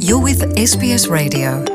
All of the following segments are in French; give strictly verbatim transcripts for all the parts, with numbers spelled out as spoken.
You're with S B S Radio.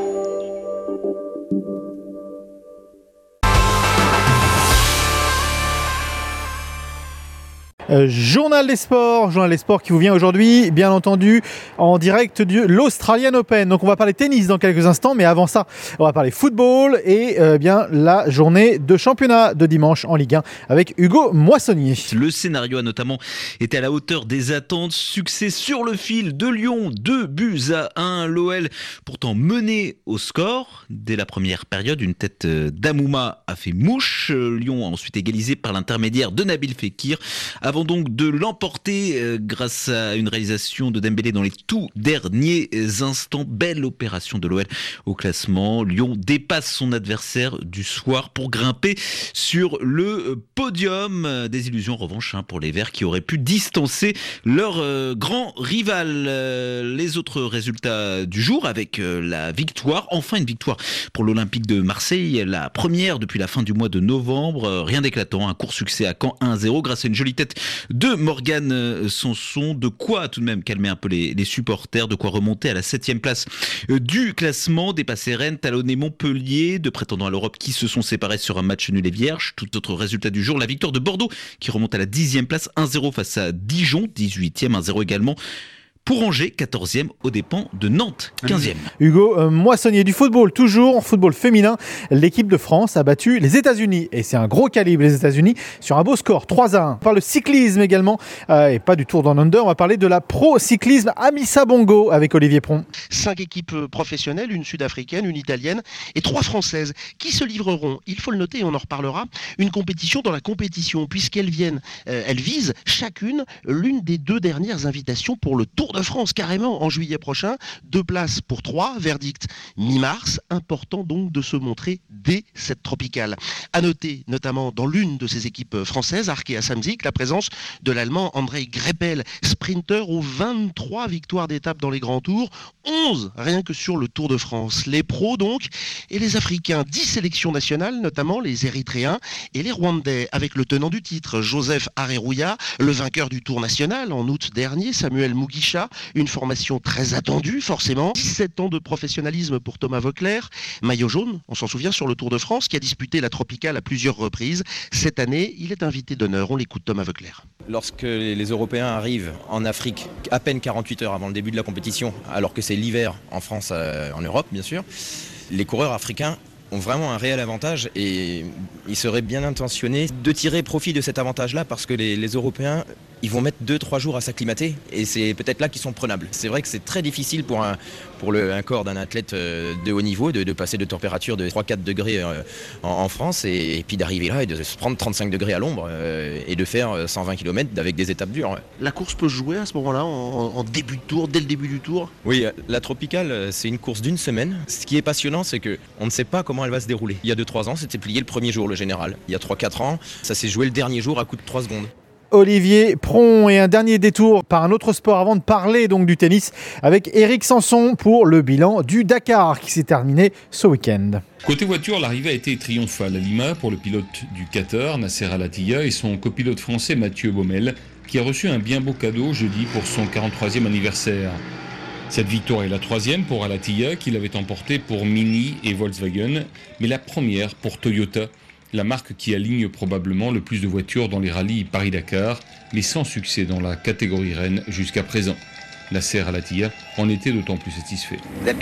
Euh, journal des sports, journal des sports qui vous vient aujourd'hui, bien entendu, en direct de l'Australian Open. Donc on va parler tennis dans quelques instants, mais avant ça, on va parler football et euh, bien la journée de championnat de dimanche en Ligue un avec Hugo Moissonnier. Le scénario a notamment été à la hauteur des attentes. Succès sur le fil de Lyon, deux buts à un. L'O L pourtant mené au score. Dès la première période, une tête d'Amouma a fait mouche. Lyon a ensuite égalisé par l'intermédiaire de Nabil Fekir. Avant donc de l'emporter euh, grâce à une réalisation de Dembélé dans les tout derniers instants. Belle opération de l'O L au classement. Lyon dépasse son adversaire du soir pour grimper sur le podium. Des illusions en revanche hein, pour les Verts qui auraient pu distancer leur euh, grand rival. Euh, les autres résultats du jour avec euh, la victoire, enfin une victoire pour l'Olympique de Marseille, la première depuis la fin du mois de novembre. Euh, rien d'éclatant, un court succès à Caen un zéro grâce à une jolie tête de Morgane Sanson. De quoi tout de même calmer un peu les, les supporters, de quoi remonter à la septième place du classement, dépasser Rennes, talonner Montpellier, deux prétendants à l'Europe qui se sont séparés sur un match nul et vierge. Tout autre résultat du jour, la victoire de Bordeaux qui remonte à la dixième place, un zéro face à Dijon, dix-huitième, un zéro également pour Angers, quatorzième, aux dépens de Nantes, quinzième. Hugo euh, Moissonnier, du football, toujours en football féminin. L'équipe de France a battu les États-Unis. Et c'est un gros calibre, les États-Unis, sur un beau score, trois à un. On parle de cyclisme également, euh, et pas du Tour Down Under. On va parler de la pro-cyclisme Amissa Bongo avec Olivier Pron. Cinq équipes professionnelles, une sud-africaine, une italienne et trois françaises qui se livreront, il faut le noter et on en reparlera, une compétition dans la compétition, puisqu'elles viennent, euh, elles visent chacune l'une des deux dernières invitations pour le Tour de France, carrément en juillet prochain. Deux places pour trois, verdict mi-mars. Important donc de se montrer dès cette tropicale. À noter notamment dans l'une de ces équipes françaises, Arkea Samsic, la présence de l'Allemand André Greipel, sprinter aux vingt-trois victoires d'étape dans les grands tours, onze rien que sur le Tour de France. Les pros donc, et les Africains, dix sélections nationales, notamment les Érythréens et les Rwandais, avec le tenant du titre, Joseph Areruya, le vainqueur du Tour national en août dernier, Samuel Mugisha. Une formation très attendue, forcément. dix-sept ans de professionnalisme pour Thomas Voeckler. Maillot jaune, on s'en souvient, sur le Tour de France, qui a disputé la tropicale à plusieurs reprises. Cette année, il est invité d'honneur. On l'écoute, Thomas Voeckler. Lorsque les Européens arrivent en Afrique, à peine quarante-huit heures avant le début de la compétition, alors que c'est l'hiver en France, euh, en Europe, bien sûr, les coureurs africains ont vraiment un réel avantage et ils seraient bien intentionnés de tirer profit de cet avantage-là parce que les, les Européens, ils vont mettre deux trois jours à s'acclimater et c'est peut-être là qu'ils sont prenables. C'est vrai que c'est très difficile pour un, pour le, un corps d'un athlète de haut niveau de, de passer de température de trois quatre degrés en, en France et, et puis d'arriver là et de se prendre trente-cinq degrés à l'ombre euh, et de faire cent vingt kilomètres avec des étapes dures. La course peut jouer à ce moment-là, en, en début de tour, dès le début du tour? Oui, la tropicale, c'est une course d'une semaine. Ce qui est passionnant, c'est qu'on ne sait pas comment elle va se dérouler. Il y a deux trois ans, c'était plié le premier jour, le général. Il y a trois quatre ans, ça s'est joué le dernier jour à coup de trois secondes. Olivier Pron, et un dernier détour par un autre sport avant de parler donc du tennis avec Eric Sanson pour le bilan du Dakar qui s'est terminé ce week-end. Côté voiture, l'arrivée a été triomphale à Lima pour le pilote du Qatar, Nasser Al-Attiyah, et son copilote français Mathieu Baumel, qui a reçu un bien beau cadeau jeudi pour son quarante-troisième anniversaire. Cette victoire est la troisième pour Al-Attiyah, qu'il avait emportée pour Mini et Volkswagen, mais la première pour Toyota, la marque qui aligne probablement le plus de voitures dans les rallyes Paris-Dakar, mais sans succès dans la catégorie Rennes jusqu'à présent. Nasser Al-Attiyah en était d'autant plus satisfait.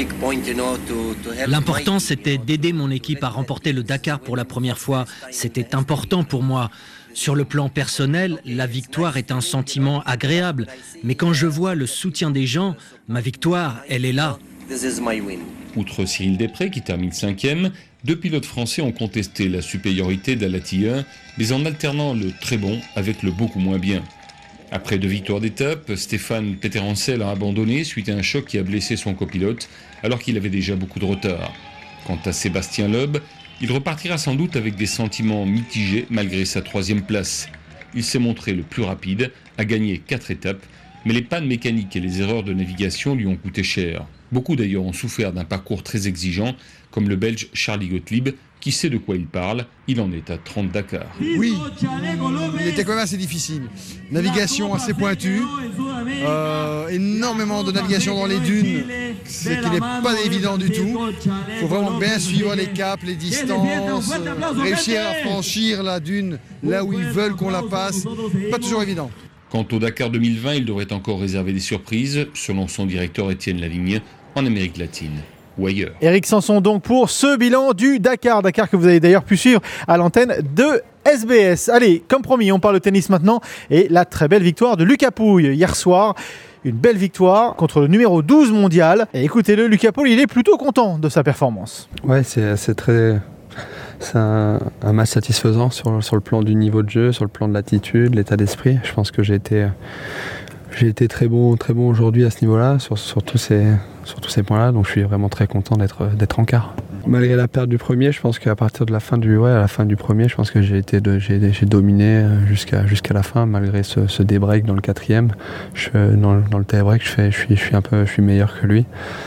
L'important, c'était d'aider mon équipe à remporter le Dakar pour la première fois. C'était important pour moi. Sur le plan personnel, la victoire est un sentiment agréable. Mais quand je vois le soutien des gens, ma victoire, elle est là. Outre Cyril Després, qui termine cinquième, deux pilotes français ont contesté la supériorité d'Al-Attiyah, mais en alternant le très bon avec le beaucoup moins bien. Après deux victoires d'étape, Stéphane Peterhansel a abandonné suite à un choc qui a blessé son copilote, alors qu'il avait déjà beaucoup de retard. Quant à Sébastien Loeb, il repartira sans doute avec des sentiments mitigés malgré sa troisième place. Il s'est montré le plus rapide, a gagné quatre étapes, mais les pannes mécaniques et les erreurs de navigation lui ont coûté cher. Beaucoup d'ailleurs ont souffert d'un parcours très exigeant, comme le Belge Charlie Gottlieb, Qui sait de quoi il parle? Il en est à trente Dakar. Oui, il était quand même assez difficile. Navigation assez pointue, euh, énormément de navigation dans les dunes, c'est qu'il n'est pas évident du tout. Il faut vraiment bien suivre les caps, les distances, euh, réussir à franchir la dune là où ils veulent qu'on la passe. Pas toujours évident. Quant au Dakar deux mille vingt, il devrait encore réserver des surprises, selon son directeur Étienne Lavigne, en Amérique latine ou ailleurs. Éric Sanson donc pour ce bilan du Dakar. Dakar que vous avez d'ailleurs pu suivre à l'antenne de S B S. Allez, comme promis, on parle de tennis maintenant et la très belle victoire de Lucas Pouille hier soir. Une belle victoire contre le numéro douze mondial. Et écoutez-le, Lucas Pouille, il est plutôt content de sa performance. Ouais, c'est, c'est très... C'est un, un match satisfaisant sur, sur le plan du niveau de jeu, sur le plan de l'attitude, l'état d'esprit. Je pense que j'ai été... J'ai été très bon, très bon aujourd'hui à ce niveau-là, sur, sur, tous ces, sur tous ces points-là, donc je suis vraiment très content d'être, d'être en quart. Malgré la perte du premier, je pense qu'à partir de la fin du, ouais, à la fin du premier, je pense que j'ai, été de, j'ai, j'ai dominé jusqu'à, jusqu'à la fin, malgré ce, ce débreak dans le quatrième. Je, dans, dans le tie-break, je, fais, je, suis, je, suis un peu, je suis meilleur que lui.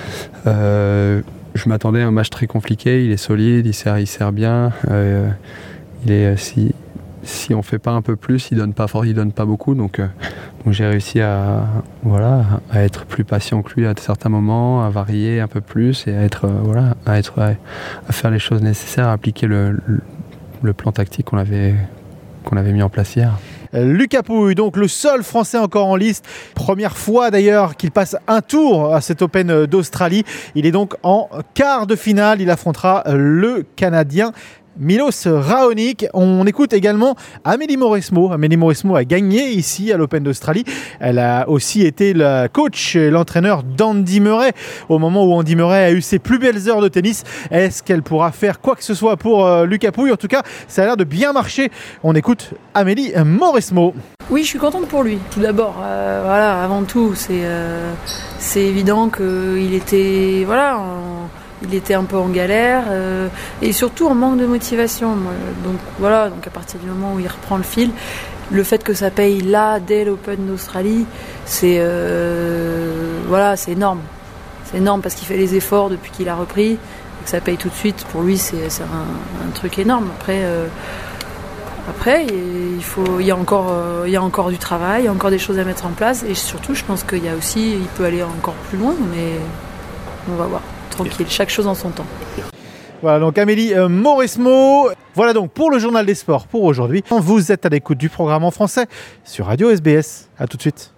Euh, je m'attendais à un match très compliqué, il est solide, il sert, il sert bien. Euh, il est, si, si on ne fait pas un peu plus, il ne donne pas fort, il donne pas beaucoup, donc... Euh, Donc j'ai réussi à, voilà, à être plus patient que lui à certains moments, à varier un peu plus et à être, voilà, à, être, à faire les choses nécessaires, à appliquer le, le, le plan tactique qu'on avait, qu'on avait mis en place hier. Lucas Pouille, donc le seul Français encore en liste. Première fois d'ailleurs qu'il passe un tour à cet Open d'Australie. Il est donc en quart de finale. Il affrontera le Canadien Milos Raonic. On écoute également Amélie Mauresmo. Amélie Mauresmo a gagné ici à l'Open d'Australie. Elle a aussi été la coach et l'entraîneur d'Andy Murray au moment où Andy Murray a eu ses plus belles heures de tennis. Est-ce qu'elle pourra faire quoi que ce soit pour euh, Lucas Pouille? En tout cas, ça a l'air de bien marcher. On écoute Amélie Mauresmo. Oui, je suis contente pour lui. Tout d'abord, euh, voilà, avant tout, c'est, euh, c'est évident qu'il était, voilà, en... Il était un peu en galère euh, et surtout en manque de motivation. Moi. Donc voilà, donc à partir du moment où il reprend le fil, le fait que ça paye là dès l'Open d'Australie, c'est euh, voilà, c'est énorme. C'est énorme parce qu'il fait les efforts depuis qu'il a repris, et que ça paye tout de suite. Pour lui, c'est, c'est un, un truc énorme. Après, euh, après, il faut, il y a encore, euh, il y a encore du travail, il y a encore des choses à mettre en place et surtout, je pense qu'il y a aussi, il peut aller encore plus loin, mais on va voir. Tranquille, chaque chose en son temps. Voilà donc Amélie euh, Mauresmo. Voilà donc pour le journal des sports pour aujourd'hui. Vous êtes à l'écoute du programme en français sur Radio S B S. À tout de suite.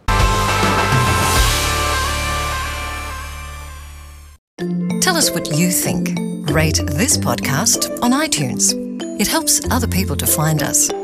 Tell us what you think. Rate this podcast on iTunes. It helps other people to find us.